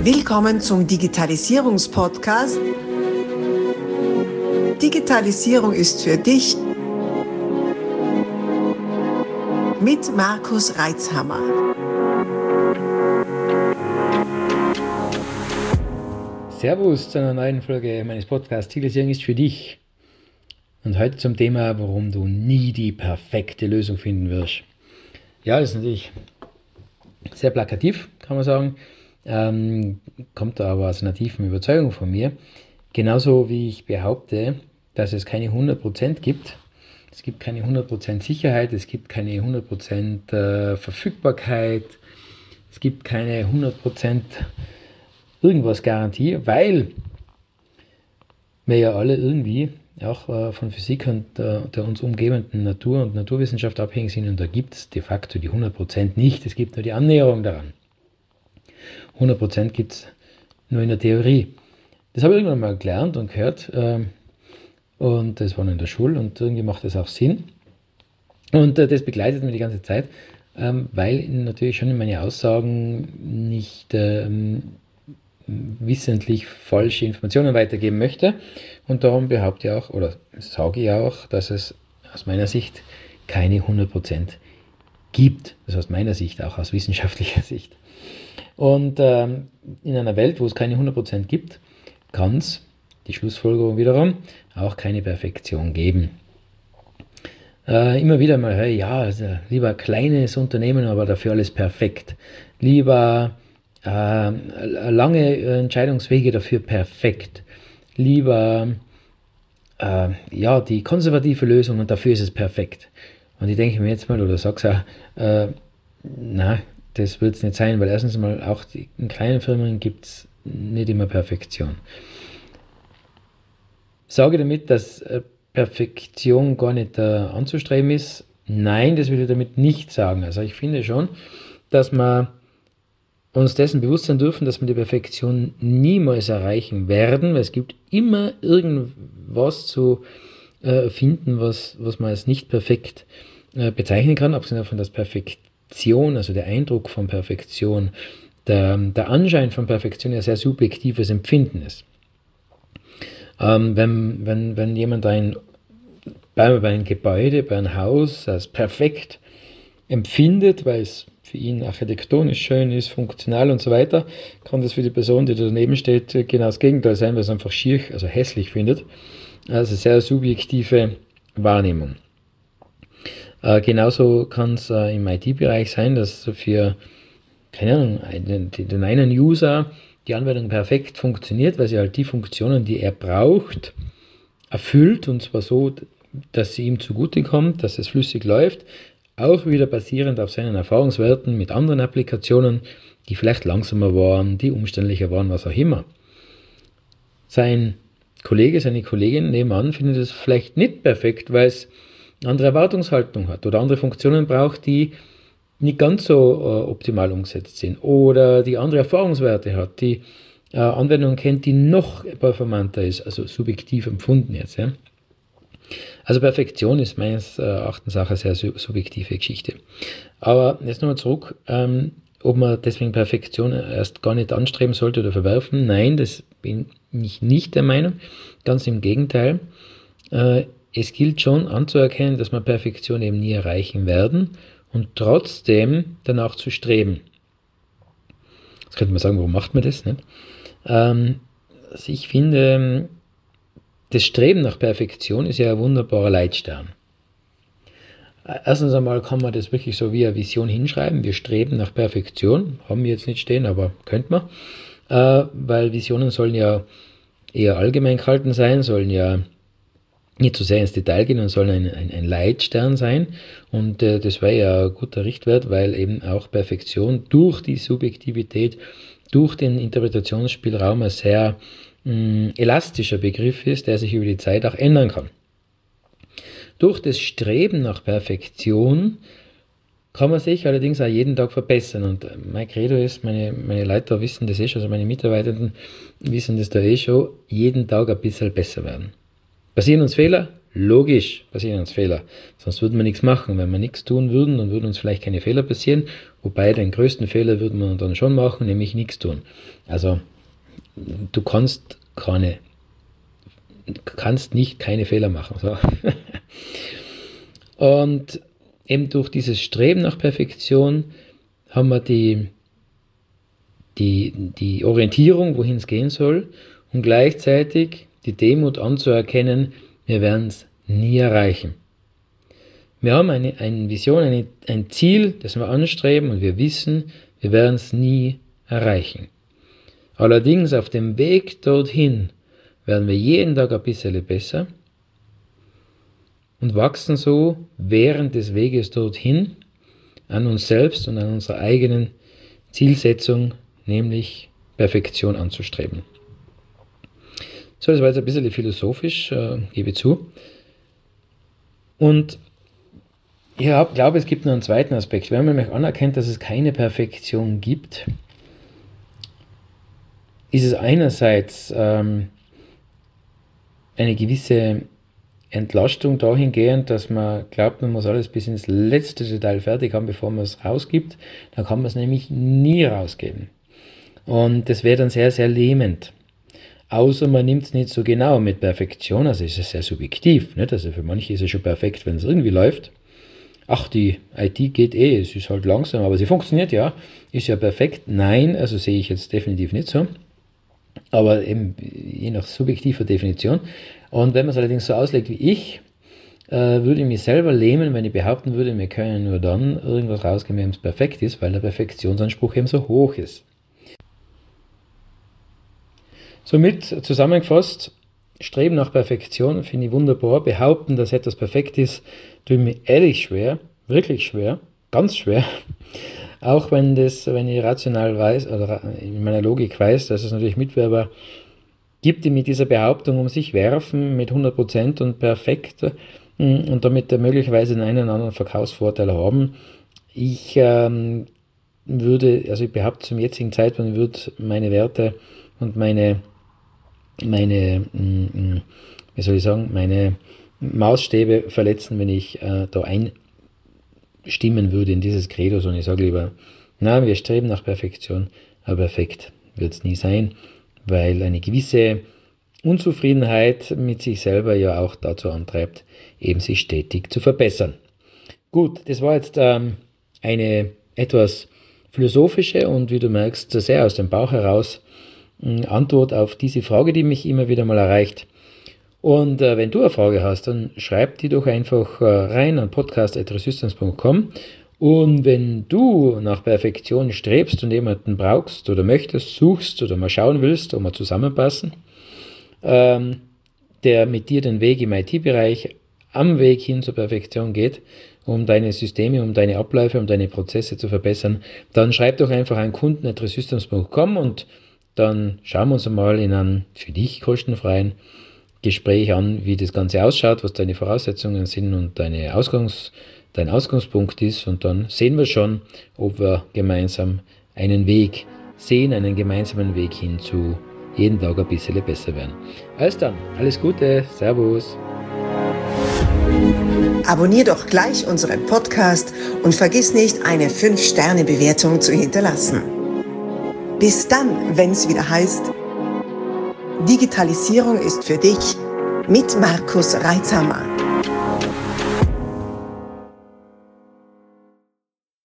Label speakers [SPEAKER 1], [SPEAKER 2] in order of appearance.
[SPEAKER 1] Willkommen zum Digitalisierungspodcast. Digitalisierung ist für dich mit Markus Reitzhammer.
[SPEAKER 2] Servus zu einer neuen Folge meines Podcasts Digitalisierung ist für dich. Und heute zum Thema, warum du nie die perfekte Lösung finden wirst. Ja, das ist natürlich sehr plakativ, kann man sagen. Kommt da aber aus einer tiefen Überzeugung von mir. Genauso wie ich behaupte, dass es keine 100% gibt. Es gibt keine 100% Sicherheit, es gibt keine 100% Verfügbarkeit, es gibt keine 100% irgendwas Garantie, weil wir ja alle irgendwie auch von Physik und der uns umgebenden Natur und Naturwissenschaft abhängig sind, und da gibt es de facto die 100% nicht, es gibt nur die Annäherung daran. 100% gibt es nur in der Theorie. Das habe ich irgendwann mal gelernt und gehört, und das war noch in der Schule, und irgendwie macht das auch Sinn. Und das begleitet mich die ganze Zeit, weil ich natürlich schon in meine Aussagen nicht wissentlich falsche Informationen weitergeben möchte. Und darum behaupte ich auch, oder sage ich auch, dass es aus meiner Sicht keine 100% gibt. Das ist aus meiner Sicht, auch aus wissenschaftlicher Sicht. Und in einer Welt, wo es keine 100% gibt, kann es, die Schlussfolgerung wiederum, auch keine Perfektion geben. Immer wieder mal höre ich, ja, also lieber kleines Unternehmen, aber dafür alles perfekt. Lieber lange Entscheidungswege, dafür perfekt. Lieber die konservative Lösung und dafür ist es perfekt. Und ich denke mir jetzt mal, oder sag's auch, das wird es nicht sein, weil erstens mal auch in kleinen Firmen gibt es nicht immer Perfektion. Sage damit, dass Perfektion gar nicht anzustreben ist? Nein, das will ich damit nicht sagen. Also ich finde schon, dass wir uns dessen bewusst sein dürfen, dass wir die Perfektion niemals erreichen werden, weil es gibt immer irgendwas zu finden, was man als nicht perfekt bezeichnen kann, abgesehen davon, dass Perfektion, also der Eindruck von Perfektion, der Anschein von Perfektion ja sehr subjektives Empfinden ist. Wenn jemand bei einem Gebäude, bei einem Haus als perfekt empfindet, weil es für ihn architektonisch schön ist, funktional und so weiter, kann das für die Person, die daneben steht, genau das Gegenteil sein, weil es einfach schier, also hässlich findet. Also sehr subjektive Wahrnehmung. Genauso kann es im IT-Bereich sein, dass für, keine Ahnung, den einen User die Anwendung perfekt funktioniert, weil sie halt die Funktionen, die er braucht, erfüllt, und zwar so, dass sie ihm zugutekommt, dass es flüssig läuft, auch wieder basierend auf seinen Erfahrungswerten mit anderen Applikationen, die vielleicht langsamer waren, die umständlicher waren, was auch immer. Sein Kollege, seine Kollegin nebenan findet es vielleicht nicht perfekt, weil es andere Erwartungshaltung hat oder andere Funktionen braucht, die nicht ganz so optimal umgesetzt sind, oder die andere Erfahrungswerte hat, die Anwendung kennt, die noch performanter ist, also subjektiv empfunden jetzt. Ja. Also Perfektion ist meines Erachtens auch eine sehr subjektive Geschichte. Aber jetzt nochmal zurück, ob man deswegen Perfektion erst gar nicht anstreben sollte oder verwerfen. Nein, das bin ich nicht der Meinung. Ganz im Gegenteil. Es gilt schon anzuerkennen, dass wir Perfektion eben nie erreichen werden und trotzdem danach zu streben. Jetzt könnte man sagen, warum macht man das? Nicht? Also ich finde, das Streben nach Perfektion ist ja ein wunderbarer Leitstern. Erstens einmal kann man das wirklich so wie eine Vision hinschreiben. Wir streben nach Perfektion. Haben wir jetzt nicht stehen, aber könnte man. Weil Visionen sollen ja eher allgemein gehalten sein, sollen ja nicht zu sehr ins Detail gehen und sollen ein Leitstern sein. Und das wäre ja ein guter Richtwert, weil eben auch Perfektion durch die Subjektivität, durch den Interpretationsspielraum ein sehr elastischer Begriff ist, der sich über die Zeit auch ändern kann. Durch das Streben nach Perfektion kann man sich allerdings auch jeden Tag verbessern. Und mein Credo ist, meine Leiter wissen das schon, also meine Mitarbeitenden wissen das da schon, jeden Tag ein bisschen besser werden. Passieren uns Fehler? Logisch passieren uns Fehler, sonst würden wir nichts machen. Wenn wir nichts tun würden, dann würden uns vielleicht keine Fehler passieren, wobei den größten Fehler würden wir dann schon machen, nämlich nichts tun. Also du kannst nicht keine Fehler machen. So. Und eben durch dieses Streben nach Perfektion haben wir die Orientierung, wohin es gehen soll, und gleichzeitig die Demut anzuerkennen, wir werden es nie erreichen. Wir haben eine Vision, ein Ziel, das wir anstreben, und wir wissen, wir werden es nie erreichen. Allerdings auf dem Weg dorthin werden wir jeden Tag ein bisschen besser und wachsen so während des Weges dorthin an uns selbst und an unserer eigenen Zielsetzung, nämlich Perfektion anzustreben. So, das war jetzt ein bisschen philosophisch, gebe ich zu. Und ich glaube, es gibt noch einen zweiten Aspekt. Wenn man nämlich anerkennt, dass es keine Perfektion gibt, ist es einerseits eine gewisse Entlastung dahingehend, dass man glaubt, man muss alles bis ins letzte Detail fertig haben, bevor man es rausgibt. Dann kann man es nämlich nie rausgeben. Und das wäre dann sehr, sehr lähmend. Außer man nimmt es nicht so genau mit Perfektion, also ist es sehr subjektiv. Nicht? Also für manche ist es schon perfekt, wenn es irgendwie läuft. Ach, die IT geht es ist halt langsam, aber sie funktioniert ja, ist ja perfekt. Nein, also sehe ich jetzt definitiv nicht so. Aber eben je nach subjektiver Definition. Und wenn man es allerdings so auslegt wie ich, würde ich mich selber lähmen, wenn ich behaupten würde, wir können nur dann irgendwas rausgeben, wenn es perfekt ist, weil der Perfektionsanspruch eben so hoch ist. Somit zusammengefasst, Streben nach Perfektion finde ich wunderbar. Behaupten, dass etwas perfekt ist, tut mir ehrlich schwer, wirklich schwer, ganz schwer. Auch wenn ich rational weiß oder in meiner Logik weiß, dass es natürlich Mitwerber gibt, die mit dieser Behauptung um sich werfen mit 100% und perfekt und damit möglicherweise einen oder anderen Verkaufsvorteil haben. Ich behaupte zum jetzigen Zeitpunkt, würde meine Werte und meine Maßstäbe verletzen, wenn ich da einstimmen würde in dieses Credo, sondern ich sage lieber, wir streben nach Perfektion, aber perfekt wird es nie sein, weil eine gewisse Unzufriedenheit mit sich selber ja auch dazu antreibt, eben sich stetig zu verbessern. Gut, das war jetzt eine etwas philosophische und, wie du merkst, sehr aus dem Bauch heraus Antwort auf diese Frage, die mich immer wieder mal erreicht. Und wenn du eine Frage hast, dann schreib die doch einfach rein an podcast@resistance.com. Und wenn du nach Perfektion strebst und jemanden brauchst oder möchtest, suchst oder mal schauen willst, ob wir zusammenpassen, der mit dir den Weg im IT-Bereich am Weg hin zur Perfektion geht, um deine Systeme, um deine Abläufe, um deine Prozesse zu verbessern, dann schreib doch einfach an kunden@resistance.com und dann schauen wir uns einmal in einem für dich kostenfreien Gespräch an, wie das Ganze ausschaut, was deine Voraussetzungen sind und dein Ausgangspunkt ist. Und dann sehen wir schon, ob wir gemeinsam einen Weg sehen, einen gemeinsamen Weg hin zu jeden Tag ein bisschen besser werden. Also dann, alles Gute, Servus.
[SPEAKER 1] Abonnier doch gleich unseren Podcast und vergiss nicht, eine 5-Sterne-Bewertung zu hinterlassen. Bis dann, wenn es wieder heißt, Digitalisierung ist für dich mit Markus Reitzhammer.